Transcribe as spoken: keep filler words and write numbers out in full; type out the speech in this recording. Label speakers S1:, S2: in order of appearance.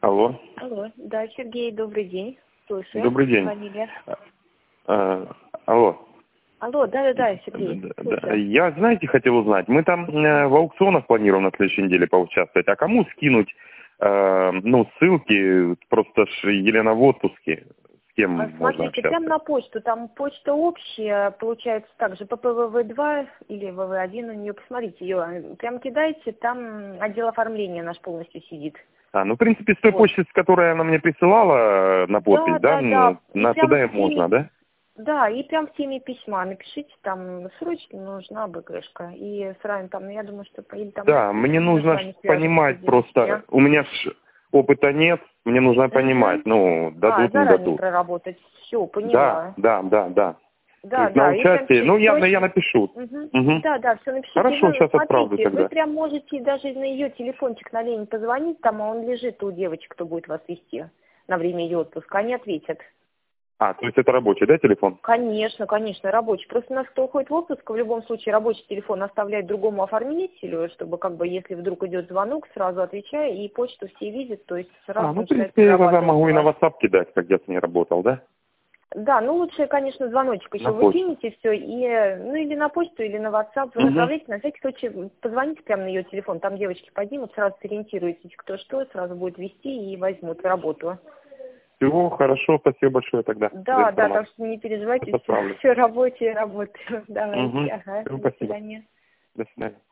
S1: Алло.
S2: Алло, да, Сергей, добрый день. Слушаю.
S1: Добрый день.
S2: Фамилия.
S1: А, алло.
S2: Алло, да-да-да, Сергей.
S1: Да, да.
S2: Слушаю.
S1: Я, знаете, хотел узнать. Мы там э, в аукционах планируем на следующей неделе поучаствовать. А кому скинуть, э, ну, ссылки? Просто ж Елена в отпуске. С кем
S2: А
S1: можно
S2: смотрите, прямо
S1: общаться?
S2: на почту, там почта общая, получается так же, П П В В два или В В один у нее, посмотрите ее, прям кидайте, там отдел оформления наш полностью сидит.
S1: А, ну, в принципе, с той
S2: Вот.
S1: почты, с которой она мне присылала э, на подпись,
S2: Да,
S1: да,
S2: да, да.
S1: ну,
S2: И
S1: на
S2: прям
S1: туда и
S2: в теме,
S1: можно, да?
S2: да, и прям в теме письма напишите, там срочно нужна БКшка. И сразу там, ну, я думаю, что или там
S1: Да, мне
S2: мы с
S1: нужно ж
S2: вами свяжемся
S1: понимать
S2: для
S1: просто,
S2: начала.
S1: у меня ж опыта нет, мне нужно понимать,
S2: Угу.
S1: ну,
S2: А,
S1: дадут, не
S2: заранее
S1: дадут.
S2: проработать. Все,
S1: Да,
S2: поняла.
S1: да, да, да. То
S2: Да,
S1: есть на
S2: да, и прям
S1: участие,
S2: пишите
S1: ну, я, я
S2: срочно.
S1: напишу.
S2: Мгм.
S1: Угу.
S2: Да, да, все напишите. И
S1: Хорошо,
S2: вы
S1: сейчас отправлю
S2: смотрите, вы
S1: тогда.
S2: прям можете даже на ее телефончик на Лене позвонить, там а он лежит у девочек, кто будет вас вести на время ее отпуска. Они ответят.
S1: А, то есть это рабочий, да, телефон?
S2: Конечно, конечно, рабочий. Просто у нас, кто уходит в отпуск, в любом случае рабочий телефон оставляет другому оформителю, чтобы как бы, если вдруг идет звонок, сразу отвечая, и почту все видят, то есть
S1: А,
S2: сразу
S1: ну, в
S2: начинает
S1: принципе, я тогда
S2: прорабатываться
S1: могу и на
S2: ваш.
S1: WhatsApp кидать, как я с ней работал, да?
S2: Да, ну лучше, конечно, звоночек еще
S1: На
S2: вы
S1: почту.
S2: кинете все, и, ну или на почту, или на WhatsApp вы
S1: Угу.
S2: направляете, на всякий случай позвоните прямо на ее телефон, там девочки поднимут, сразу сориентируетесь, кто что, сразу будет вести и возьмут в работу.
S1: Всего хорошо, спасибо большое тогда за
S2: Да, да, так
S1: информацию.
S2: что не
S1: Сейчас
S2: переживайте, все,
S1: отправлю.
S2: все рабочее, работаем. Давайте,
S1: Угу.
S2: ага,
S1: Всем
S2: до
S1: спасибо.
S2: свидания.
S1: До свидания.